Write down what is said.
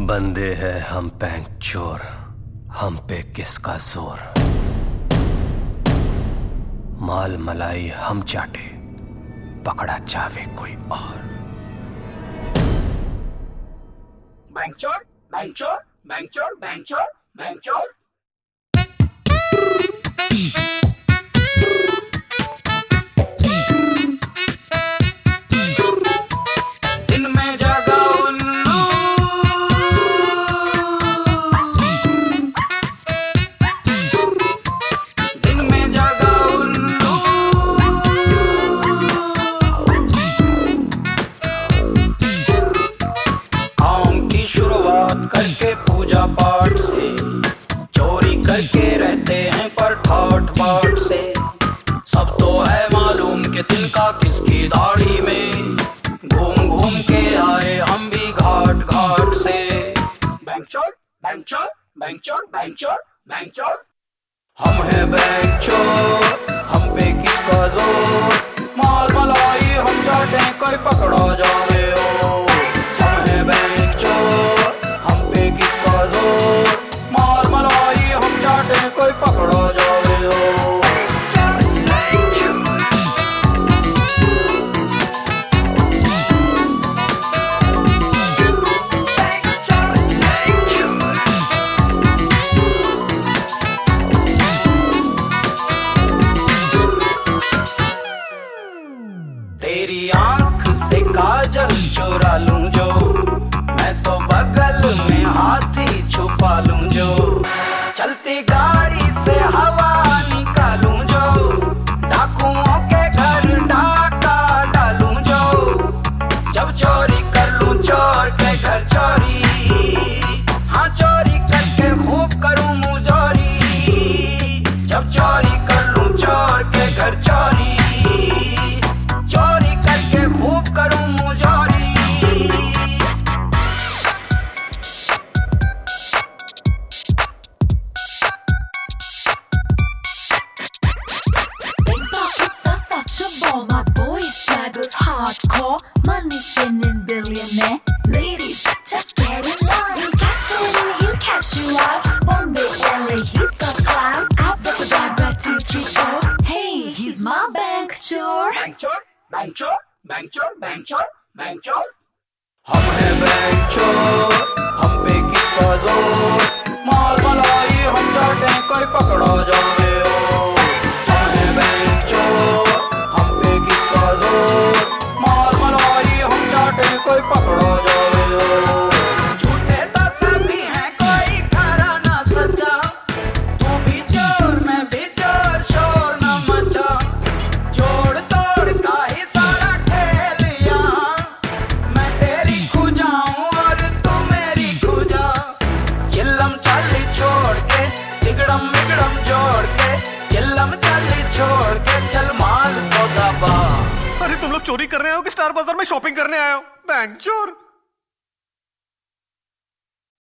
बंदे हैं हम बैंक चोर, हम पे किसका जोर। माल मलाई हम चाटे, पकड़ा जावे कोई और। बैंक चोर, बैंक चोर, बैंक चोर, बैंक चोर, बैंक चोर। करके पूजा पाठ से चोरी करके रहते हैं पर ठाट बाट से। सब तो है मालूम कि तिनका किसकी दाढ़ी में, घूम घूम के आए हम भी घाट घाट से। बैंक चोर, बैंक चोर, बैंक चोर, बैंक चोर, बैंक चोर। हम हैं बैंक चोर, हम पे किसका जोर। माल मलाई हम चाटे कोई पकड़ा जावे ओ। हम हैं बैंक चोर, माल मलाई हम चाटे कोई पकड़ा जावे हो। तेरी आंख से काजल चुरा लूं जो, मैं तो बगल में हाथी छुपा लूं जो। चलती गाड़ी से हवा निकालूं जो, डाकुओं के घर डाका डालूं जो। जब चोरी कर लूं चोर के घर चोरी, हाँ चोरी करके खूब करूं मुजोरी। जब चोरी कर लूं चोर के घर चोरी, चोरी करके खूब करूं मुजोरी। Hardcore, money spinning billionaire. Ladies, just get in line. You cash in, you cash you out. Bombay, LA, he's got clout. Abracadabra, 2, 3, 4. Hey, he's my bank chore. Bank चोर, बैंक चोर, बैंक चोर, बैंक चोर, bank चोर। हम हैं bank चोर, हम पे किसका जोर। माल मलाई हम चाटे कोई पकड़ा जावे ओ। हम हैं बैंक चोर, हम पे किसका जोर। माल मलाई हम चाटे कोई पकड़ा जावे हो। झूठे तो सभी हैं कोई खरा ना सच्चा। तू भी चोर मैं भी चोर, शोर न मचा। जोड़ तोड़ का ही सारा खेल यहाँ, मैं तेरी खो जाऊं और तू मेरी खो जा। चिल्लम चाली छोड़ के तिगड़म बिगड़म जोड़ के, चिल्लम चाली छोड़ के चल माल को दबा। अरे तुम लोग चोरी कर रहे हो कि स्टार बाजार में शॉपिंग करने आए हो? बैंक चोर।